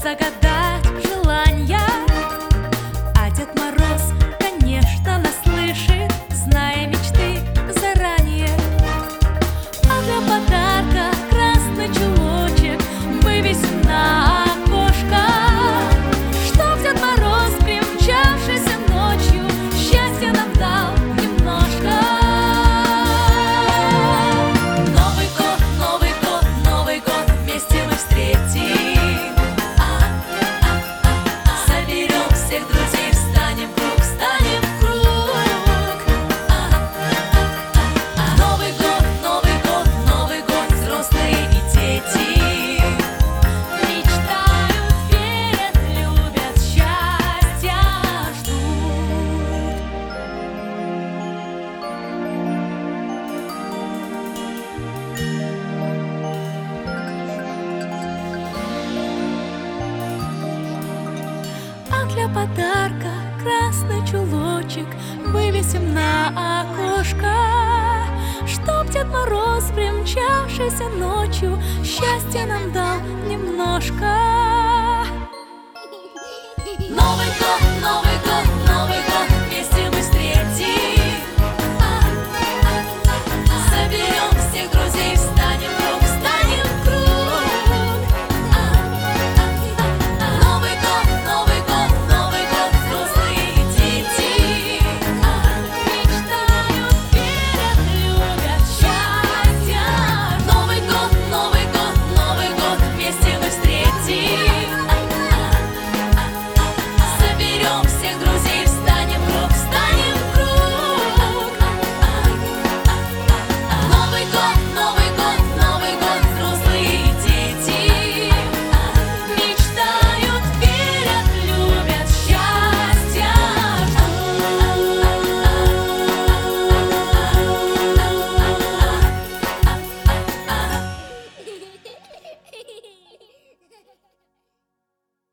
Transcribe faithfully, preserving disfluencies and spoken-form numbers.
загадать желания. А Дед Мороз, конечно, нас слышит, зная мечты заранее. А для подарка красный чулочек вывесим на окошко, чтоб Дед Мороз, примчавшийся ночью, счастье нам дал немножко. Новый год, Новый год, Новый год вместе мы встретим. А, а, а, а. Соберем всех друзей, встанем в круг, встанем в круг. А, а, а, а. Новый год, Новый год, Новый год, взрослые и дети мечтают, верят, любят, счастья ждут. А для подарка красный чулочек вывесим на окошко, чтоб Дед Мороз, примчавшийся ночью, счастье нам дал немножко. Новый год, Новый